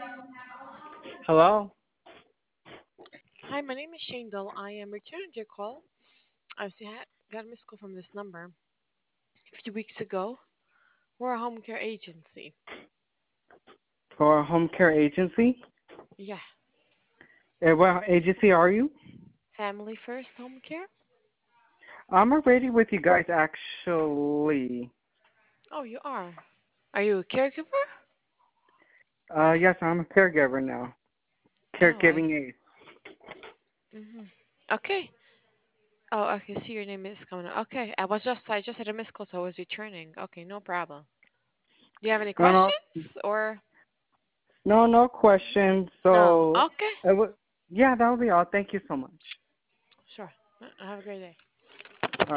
Hello? Hi, my name is Shane Doll. I am returning your call. Got a missed call from this number a few weeks ago. We're a home care agency. For a home care agency? Yeah, What agency are you? Family First Home Care. I'm already with you guys, actually. Oh, you are. Are you a caregiver? Yes, I'm a caregiver now. Oh, I. Caregiving aid. Mhm. Okay. Oh, okay. See, your name is coming up. Okay. I just had a missed call, so I was returning. Okay, no problem. Do you have any No, no, questions or no questions. no? So, Okay. yeah, that'll be all. Thank you so much. Sure. Have a great day.